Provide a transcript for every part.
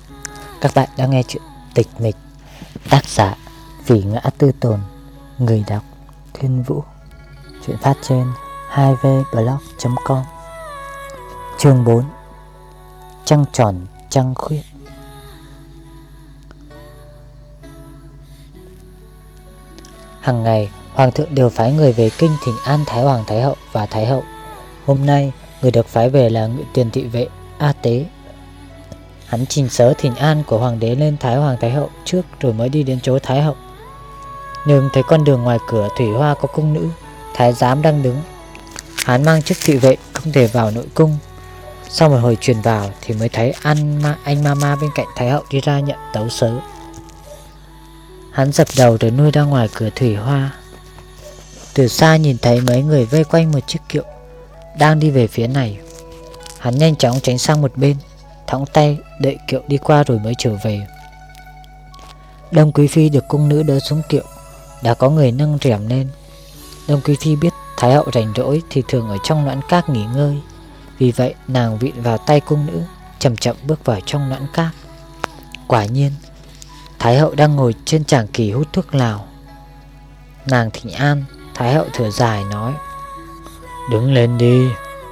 Các bạn đang nghe chuyện Tịch Mịch, tác giả Phỉ Ngã Tư Tồn, người đọc Thiên Vũ. Chuyện phát trên 2vblog.com. Chương 4. Trăng tròn trăng khuyết. Hàng ngày, Hoàng thượng đều phái người về kinh thỉnh an Thái Hoàng Thái Hậu và Thái Hậu. Hôm nay, người được phái về là Ngự Tiền thị vệ A Tế. Hắn trình sớ thỉnh an của Hoàng đế lên Thái Hoàng Thái Hậu trước rồi mới đi đến chỗ Thái Hậu. Nhưng thấy con đường ngoài cửa thủy hoa có cung nữ, thái giám đang đứng. Hắn mang chức thị vệ không thể vào nội cung. Sau một hồi truyền vào thì mới thấy anh Mama bên cạnh Thái Hậu đi ra nhận tấu sớ. Hắn dập đầu rồi nuôi ra ngoài cửa thủy hoa. Từ xa nhìn thấy mấy người vây quanh một chiếc kiệu đang đi về phía này. Hắn nhanh chóng tránh sang một bên, thõng tay đợi kiệu đi qua rồi mới trở về. Đông Quý Phi được cung nữ đỡ xuống kiệu, đã có người nâng rèm lên. Đông Quý Phi biết Thái Hậu rảnh rỗi thì thường ở trong noãn các nghỉ ngơi, vì vậy nàng vịn vào tay cung nữ, chậm chậm bước vào trong noãn các. Quả nhiên Thái Hậu đang ngồi trên tràng kỳ hút thuốc lào. Nàng thỉnh an, Thái Hậu thở dài nói: "Đứng lên đi."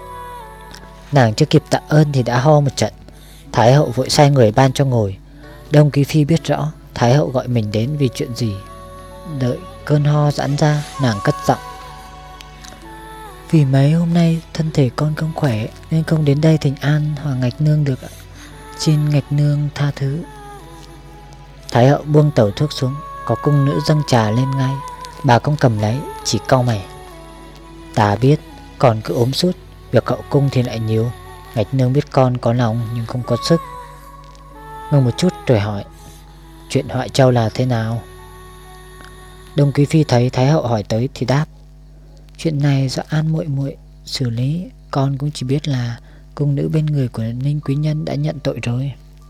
Nàng chưa kịp tạ ơn thì đã ho một trận. Thái Hậu vội sai người ban cho ngồi. Đông Quý Phi biết rõ Thái Hậu gọi mình đến vì chuyện gì. Đợi cơn ho giãn ra, nàng cất giọng: "Vì mấy hôm nay thân thể con không khỏe nên không đến đây thỉnh an Hoàng Ngạch Nương được ạ. Xin Ngạch Nương tha thứ." Thái Hậu buông tẩu thuốc xuống, có cung nữ dâng trà lên ngay. Bà không cầm lấy, chỉ cau mày: "Ta biết con cứ ốm suốt, việc hậu cung thì lại nhiều. Ngạch Nương biết con có lòng nhưng không có sức." Ngừng một chút rồi hỏi: "Chuyện Hoại Châu là thế nào?" Đông Quý Phi thấy Thái Hậu hỏi tới thì đáp: "Chuyện này do An muội muội xử lý, con cũng chỉ biết là cung nữ bên người của Ninh quý nhân đã nhận tội rồi."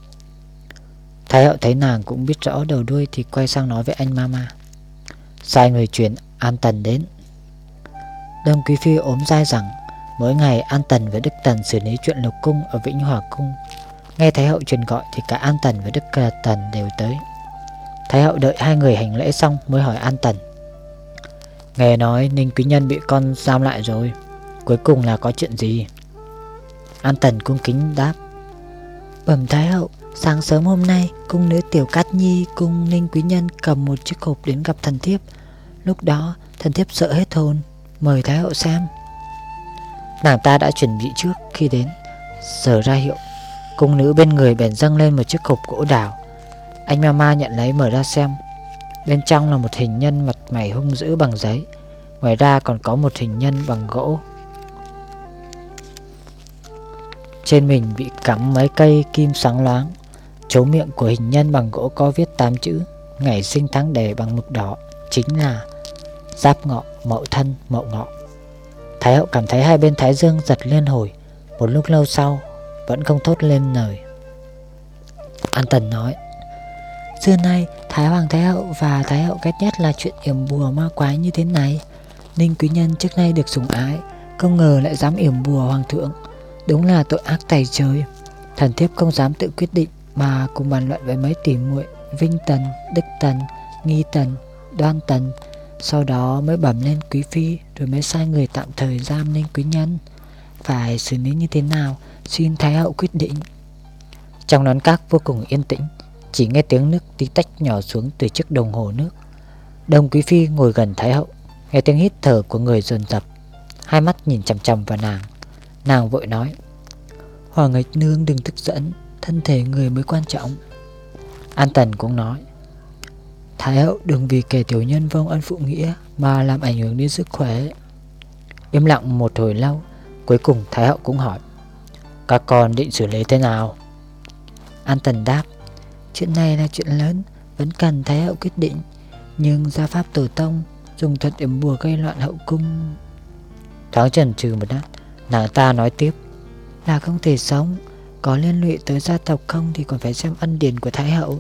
Thái Hậu thấy nàng cũng biết rõ đầu đuôi thì quay sang nói với anh Mama: "Sai người truyền An Tần đến." Đông Quý Phi ốm dai rằng mỗi ngày An Tần và Đức Tần xử lý chuyện lục cung ở Vĩnh Hòa cung. Nghe Thái Hậu truyền gọi thì cả An Tần và Đức Tần đều tới. Thái Hậu đợi hai người hành lễ xong mới hỏi An Tần: "Nghe nói Ninh quý nhân bị con giam lại rồi, cuối cùng là có chuyện gì?" An Tần cung kính đáp: "Bẩm Thái Hậu, sáng sớm hôm nay cung nữ Tiểu Cát Nhi cung Ninh quý nhân cầm một chiếc hộp đến gặp thần thiếp. Lúc đó thần thiếp sợ hết hồn, mời Thái Hậu xem. Nàng ta đã chuẩn bị trước khi đến, giờ ra hiệu. Cung nữ bên người bèn dâng lên một chiếc hộp gỗ đào. Anh Mama nhận lấy mở ra xem. Bên trong là một hình nhân mặt mày hung dữ bằng giấy. Ngoài ra còn có một hình nhân bằng gỗ. Trên mình bị cắm mấy cây kim sáng loáng. Chỗ miệng của hình nhân bằng gỗ có viết 8 chữ: ngày sinh tháng đẻ bằng mực đỏ, chính là Giáp Ngọ, Mậu Thân, Mậu Ngọ. Thái Hậu cảm thấy hai bên thái dương giật liên hồi. Một lúc lâu sau vẫn không thốt lên lời. An Tần nói: "Xưa nay Thái Hoàng Thái Hậu và Thái Hậu ghét nhất là chuyện yểm bùa ma quái như thế này. Ninh quý nhân trước nay được sủng ái, không ngờ lại dám yểm bùa Hoàng thượng. Đúng là tội ác tày trời. Thần thiếp không dám tự quyết định mà cùng bàn luận với mấy tỷ muội Vinh Tần, Đức Tần, Nghi Tần, Đoan Tần. Sau đó mới bẩm lên quý phi, rồi mới sai người tạm thời giam Ninh quý nhân. Phải xử lý như thế nào, xin Thái Hậu quyết định." Trong nón các vô cùng yên tĩnh, chỉ nghe tiếng nước tí tách nhỏ xuống từ chiếc đồng hồ nước. Đông Quý Phi ngồi gần Thái Hậu, nghe tiếng hít thở của người dồn dập, hai mắt nhìn chằm chằm vào nàng. Nàng vội nói: "Hoàng Ngạch Nương đừng tức giận, thân thể người mới quan trọng." An Tần cũng nói: "Thái Hậu đừng vì kẻ tiểu nhân vong ân phụ nghĩa mà làm ảnh hưởng đến sức khỏe." Im lặng một hồi lâu, cuối cùng Thái Hậu cũng hỏi: "Các con định xử lý thế nào?" An Tần đáp: "Chuyện này là chuyện lớn, vẫn cần Thái Hậu quyết định. Nhưng gia pháp tổ tông dùng thuật yểm bùa gây loạn hậu cung." Thoáng chần chừ một lát, nàng ta nói tiếp: "Là không thể sống, có liên lụy tới gia tộc không thì còn phải xem ân điển của Thái Hậu.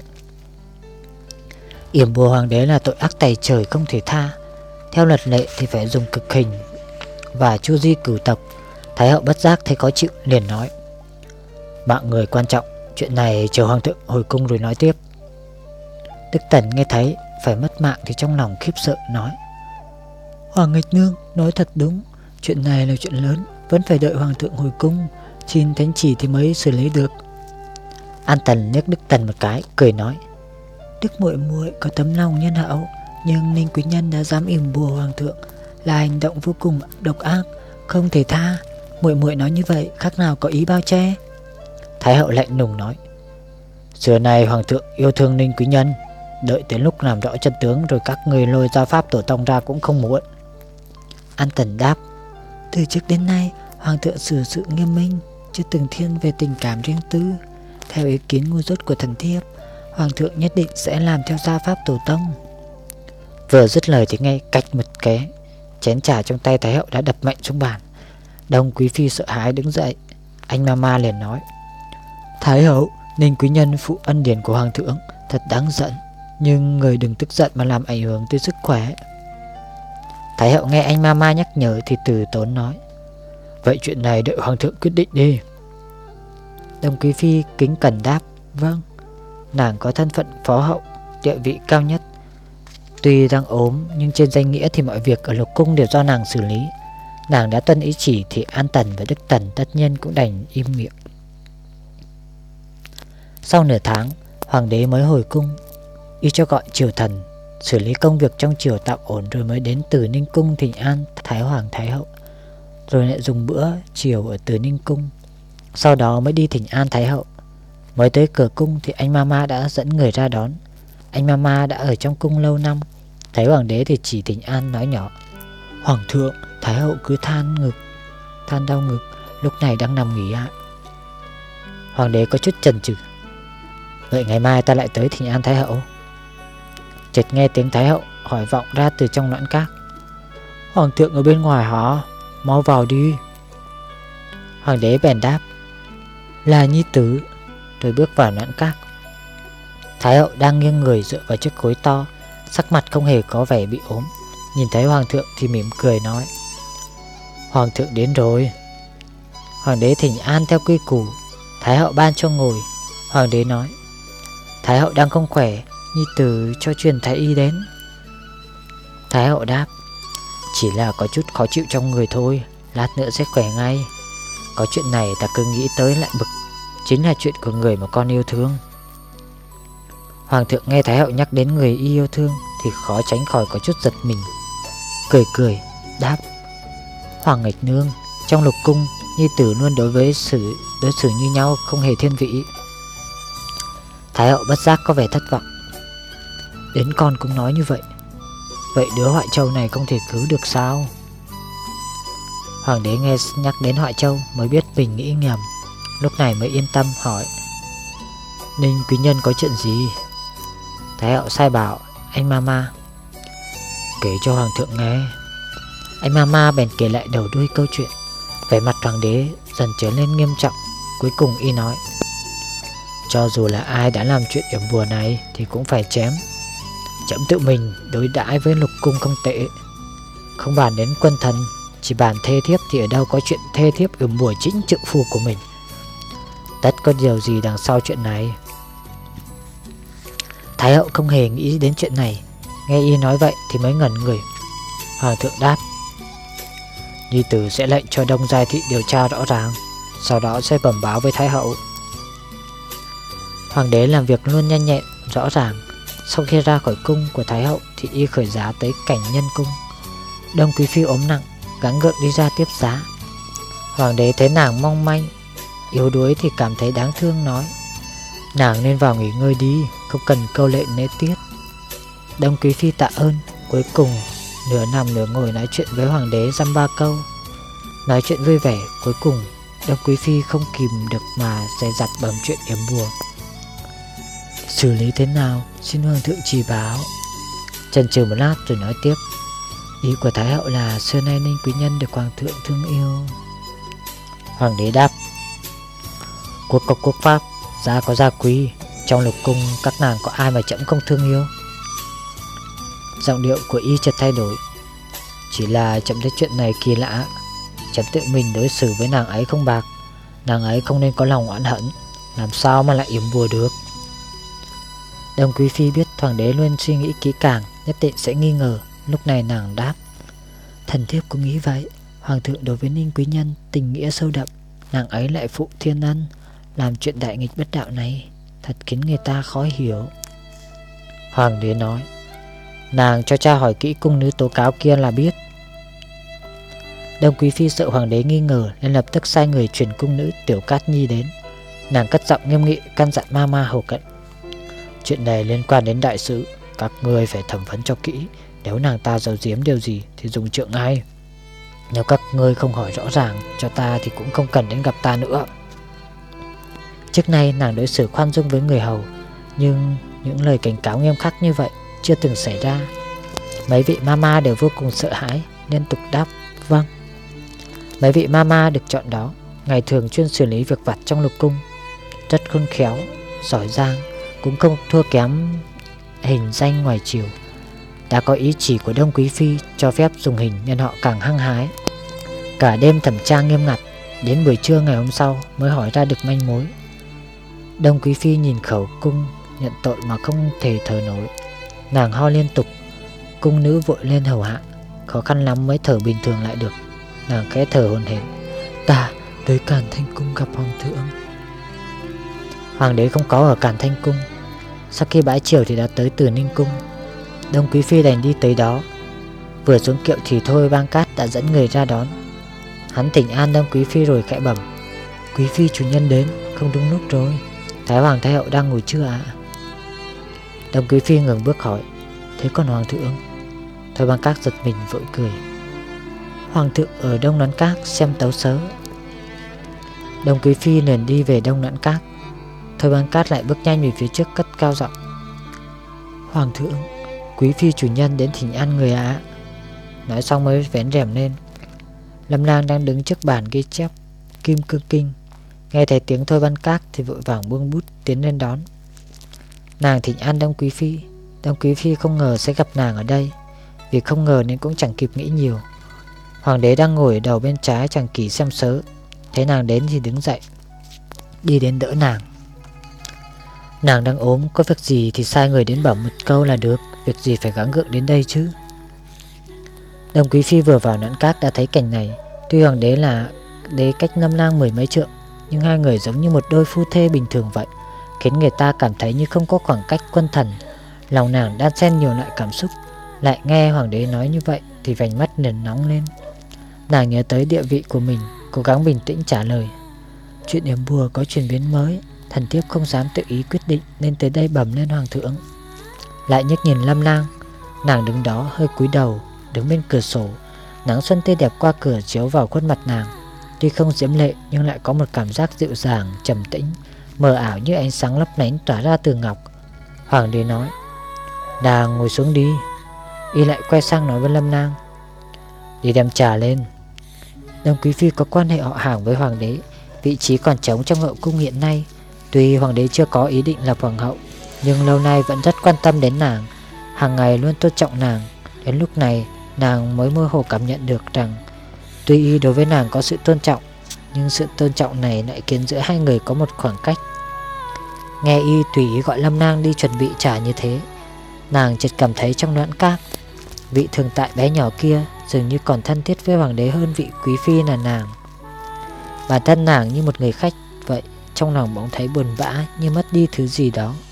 Yểm bùa hoàng đế là tội ác tày trời không thể tha. Theo luật lệ thì phải dùng cực hình và chu di cửu tộc." Thái Hậu bất giác thấy khó chịu liền nói: "Mạng người quan trọng, Chuyện này chờ hoàng thượng hồi cung rồi nói tiếp. Đức Tần nghe thấy phải mất mạng thì trong lòng khiếp sợ nói: Hoàng nghịch nương nói thật đúng, chuyện này là chuyện lớn, vẫn phải đợi hoàng thượng hồi cung, xin thánh chỉ thì mới xử lý được. An Tần liếc Đức Tần một cái, cười nói: Đức muội muội có tấm lòng nhân hậu, nhưng Ninh quý nhân đã dám yểm bùa hoàng thượng là hành động vô cùng độc ác, không thể tha. Muội muội nói như vậy khác nào có ý bao che. Thái hậu lạnh lùng nói: Xưa nay hoàng thượng yêu thương Ninh quý nhân, đợi tới lúc làm rõ chân tướng rồi các người lôi gia pháp tổ tông ra cũng không muộn. An Tần đáp: Từ trước đến nay hoàng thượng xử sự nghiêm minh, chưa từng thiên về tình cảm riêng tư. Theo ý kiến ngu dốt của thần thiếp, hoàng thượng nhất định sẽ làm theo gia pháp tổ tông. Vừa dứt lời thì nghe cạch một cái, chén trà trong tay Thái hậu đã đập mạnh xuống bàn. Đông quý phi sợ hãi đứng dậy. Anh Mama liền nói: Thái hậu, Ninh quý nhân phụ ân điển của hoàng thượng, thật đáng giận, nhưng người đừng tức giận mà làm ảnh hưởng tới sức khỏe. Thái hậu nghe anh Mama nhắc nhở thì từ tốn nói: Vậy chuyện này đợi hoàng thượng quyết định đi. Đông quý phi kính cẩn đáp: Vâng. Nàng có thân phận phó hậu, địa vị cao nhất. Tuy đang ốm nhưng trên danh nghĩa thì mọi việc ở lục cung đều do nàng xử lý. Nàng đã tuân ý chỉ thì An Tần và Đức Tần tất nhiên cũng đành im miệng. Sau nửa tháng, hoàng đế mới hồi cung. Y cho gọi triều thần xử lý công việc trong triều tạm ổn, rồi mới đến Từ Ninh cung thỉnh an Thái hoàng Thái hậu, rồi lại dùng bữa chiều ở Từ Ninh cung. Sau đó mới đi thỉnh an Thái hậu. Mới tới cửa cung thì anh Mama đã dẫn người ra đón. Anh Mama đã ở trong cung lâu năm, thấy hoàng đế thì chỉ thỉnh an nói nhỏ: Hoàng thượng, Thái hậu cứ than đau ngực, lúc này đang nằm nghỉ ạ. Hoàng đế có chút chần chừ: Vậy ngày mai ta lại tới thỉnh an Thái hậu. Chợt nghe tiếng Thái hậu hỏi vọng ra từ trong noãn các: Hoàng thượng ở bên ngoài hả? Mau vào đi. Hoàng đế bèn đáp: Là nhi tử, rồi bước vào noãn các. Thái hậu đang nghiêng người dựa vào chiếc gối to, sắc mặt không hề có vẻ bị ốm. Nhìn thấy hoàng thượng thì mỉm cười nói: Hoàng thượng đến rồi. Hoàng đế thỉnh an theo quy củ. Thái hậu ban cho ngồi. Hoàng đế nói: Thái hậu đang không khỏe, nhi tử cho truyền thái y đến. Thái hậu đáp: Chỉ là có chút khó chịu trong người thôi, lát nữa sẽ khỏe ngay. Có chuyện này ta cứ nghĩ tới lại bực, chính là chuyện của người mà con yêu thương. Hoàng thượng nghe Thái hậu nhắc đến người y yêu thương thì khó tránh khỏi có chút giật mình. Cười đáp: Hoàng nghịch nương, trong lục cung nhi tử luôn đối xử như nhau, không hề thiên vị. Thái hậu bất giác có vẻ thất vọng. Đến con cũng nói như vậy, vậy đứa Hoại Châu này không thể cứu được sao? Hoàng đế nghe nhắc đến Hoại Châu mới biết mình nghĩ nhầm, lúc này mới yên tâm hỏi: Ninh quý nhân có chuyện gì? Thái hậu sai bảo anh Mama kể cho hoàng thượng nghe. Anh Mama bèn kể lại đầu đuôi câu chuyện. Vẻ mặt hoàng đế dần trở nên nghiêm trọng. Cuối cùng y nói: Cho dù là ai đã làm chuyện yểm bùa này thì cũng phải chém. Trẫm tự mình đối đãi với lục cung không tệ, không bàn đến quân thần, chỉ bàn thê thiếp thì ở đâu có chuyện thê thiếp yểm bùa chính trượng phu của mình. Tất có điều gì đằng sau chuyện này. Thái hậu không hề nghĩ đến chuyện này, nghe y nói vậy thì mới ngẩn người. Hoàng thượng đáp: Nhi tử sẽ lệnh cho Đông Giai thị điều tra rõ ràng, sau đó sẽ bẩm báo với Thái hậu. Hoàng đế làm việc luôn nhanh nhẹn, rõ ràng. Sau khi ra khỏi cung của Thái hậu thì y khởi giá tới Cảnh Nhân cung. Đông quý phi ốm nặng, gắng gượng đi ra tiếp giá. Hoàng đế thấy nàng mong manh, yếu đuối thì cảm thấy đáng thương, nói: Nàng nên vào nghỉ ngơi đi, không cần câu lệ nễ tiết. Đông quý phi tạ ơn. Cuối cùng nửa nằm nửa ngồi nói chuyện với hoàng đế dăm ba câu. Nói chuyện vui vẻ, cuối cùng Đông quý phi không kìm được mà dè dặt bẩm chuyện yểm bùa. Xử lý thế nào xin hoàng thượng chỉ bảo. Chần chừ một lát rồi nói tiếp: Ý của Thái hậu là xưa nay Ninh quý nhân được hoàng thượng thương yêu. Hoàng đế đáp: Quốc có quốc pháp, gia có gia quy, trong lục cung các nàng có ai mà trẫm không thương yêu. Giọng điệu của y chợt thay đổi: Chỉ là trẫm thấy chuyện này kỳ lạ. Trẫm tự mình đối xử với nàng ấy không bạc, nàng ấy không nên có lòng oán hận. làm sao mà lại yểm bùa được? Đồng Quý Phi biết hoàng đế luôn suy nghĩ kỹ càng, nhất định sẽ nghi ngờ. Lúc này nàng đáp: thần thiếp cũng nghĩ vậy. Hoàng thượng đối với Ninh quý nhân tình nghĩa sâu đậm, nàng ấy lại phụ thiên ân, làm chuyện đại nghịch bất đạo này thật khiến người ta khó hiểu. Hoàng đế nói: nàng cho cha hỏi kỹ cung nữ tố cáo kia là biết. Đồng Quý Phi sợ hoàng đế nghi ngờ nên lập tức sai người truyền cung nữ Tiểu Cát Nhi đến. Nàng cất giọng nghiêm nghị căn dặn Mama hầu cận: chuyện này liên quan đến đại sự, các ngươi phải thẩm vấn cho kỹ. Nếu nàng ta giấu giếm điều gì thì dùng trượng ngay. Nếu các ngươi không hỏi rõ ràng cho ta thì cũng không cần đến gặp ta nữa. Trước nay nàng đối xử khoan dung với người hầu, nhưng những lời cảnh cáo nghiêm khắc như vậy chưa từng xảy ra. Mấy vị Mama đều vô cùng sợ hãi, liên tục đáp vâng. Mấy vị Mama được chọn đó ngày thường chuyên xử lý việc vặt trong lục cung, rất khôn khéo, giỏi giang, cũng không thua kém hình danh ngoài triều. Đã có ý chỉ của Đông Quý Phi cho phép dùng hình nên họ càng hăng hái. Cả đêm thẩm tra nghiêm ngặt, đến buổi trưa ngày hôm sau mới hỏi ra được manh mối. Đông Quý Phi nhìn khẩu cung nhận tội mà không thể thở nổi. Nàng ho liên tục, cung nữ vội lên hầu hạ, khó khăn lắm mới thở bình thường lại được. Nàng khẽ thở hổn hển: ta tới Càn Thanh Cung gặp hoàng thượng. Hoàng đế không có ở Càn Thanh Cung. Sau khi bãi triều thì đã tới Từ Ninh Cung. Đông Quý Phi đành đi tới đó. Vừa xuống kiệu thì Thôi Bang Cát đã dẫn người ra đón. Hắn thỉnh an Đông Quý Phi rồi khẽ bẩm: Quý Phi chủ nhân đến, không đúng lúc rồi. Thái Hoàng Thái Hậu đang ngồi chưa ạ? Đông Quý Phi ngừng bước hỏi: thế còn hoàng thượng? Thôi Bang Cát giật mình vội cười: hoàng thượng ở Đông Nắn Các xem tấu sớ. Đông Quý Phi liền đi về Đông Nắn Các. Thôi Bang Cát lại bước nhanh về phía trước cất cao giọng: hoàng thượng, Quý Phi chủ nhân đến thỉnh an người ạ. Nói xong mới vén rèm lên. Lâm Lang đang đứng trước bàn ghi chép Kim Cương Kinh, nghe thấy tiếng Thôi Bang Cát thì vội vàng buông bút tiến lên đón. Nàng thỉnh an Đông Quý Phi. Đông Quý Phi không ngờ sẽ gặp nàng ở đây. Vì không ngờ nên cũng chẳng kịp nghĩ nhiều. Hoàng đế đang ngồi ở đầu bên trái chàng kỷ xem sớ, thấy nàng đến thì đứng dậy, đi đến đỡ nàng. Nàng đang ốm, có việc gì thì sai người đến bảo một câu là được, việc gì phải gắng gượng đến đây chứ. Đông Quý Phi vừa vào Nắn Các đã thấy cảnh này. Tuy hoàng đế là đế cách Lâm Lang 10 mấy trượng, nhưng hai người giống như một đôi phu thê bình thường vậy, khiến người ta cảm thấy như không có khoảng cách quân thần. Lòng nàng đan xen nhiều loại cảm xúc. Lại nghe hoàng đế nói như vậy thì vành mắt liền nóng lên. Nàng nhớ tới địa vị của mình, cố gắng bình tĩnh trả lời: chuyện yểm bùa có chuyển biến mới, thần thiếp không dám tự ý quyết định nên tới đây bẩm lên hoàng thượng. Lại nhếch nhìn Lâm Lang. Nàng đứng đó hơi cúi đầu, đứng bên cửa sổ. Nắng xuân tươi đẹp qua cửa chiếu vào khuôn mặt nàng. Tuy không diễm lệ nhưng lại có một cảm giác dịu dàng, trầm tĩnh, mờ ảo như ánh sáng lấp lánh tỏa ra từ ngọc. Hoàng đế nói: nàng ngồi xuống đi. Y lại quay sang nói với Lâm Lang: đi đem trà lên. Đông Quý Phi có quan hệ họ hàng với hoàng đế, vị trí còn trống trong hậu cung hiện nay. Tuy hoàng đế chưa có ý định lập hoàng hậu, nhưng lâu nay vẫn rất quan tâm đến nàng, hàng ngày luôn tôn trọng nàng. Đến lúc này nàng mới mơ hồ cảm nhận được rằng tuy y đối với nàng có sự tôn trọng, nhưng sự tôn trọng này lại khiến giữa hai người có một khoảng cách. Nghe y tùy ý gọi Lâm Lang đi chuẩn bị trà như thế, nàng chợt cảm thấy trong Nắn Các, vị thường tại bé nhỏ kia dường như còn thân thiết với hoàng đế hơn vị quý phi là nàng. Bản thân nàng như một người khách vậy, trong lòng bỗng thấy buồn bã như mất đi thứ gì đó.